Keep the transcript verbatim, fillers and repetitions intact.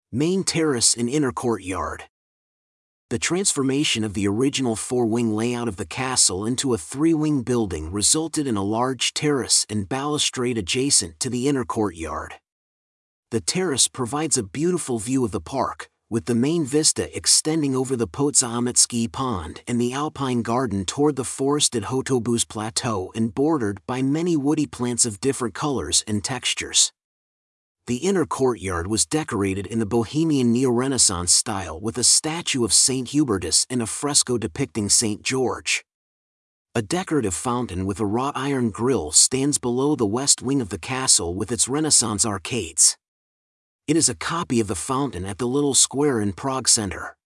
Main terrace and inner courtyard. The transformation of the original four-wing layout of the castle into a three-wing building resulted in a large terrace and balustrade adjacent to the inner courtyard. The terrace provides a beautiful view of the park, with the main vista extending over the Potsdamer Ski Pond and the Alpine Garden toward the forested Hotobus Plateau and bordered by many woody plants of different colors and textures. The inner courtyard was decorated in the Bohemian Neo-Renaissance style with a statue of Saint Hubertus and a fresco depicting Saint George. A decorative fountain with a wrought iron grille stands below the west wing of the castle with its Renaissance arcades. It is a copy of the fountain at the Little Square in Prague Center.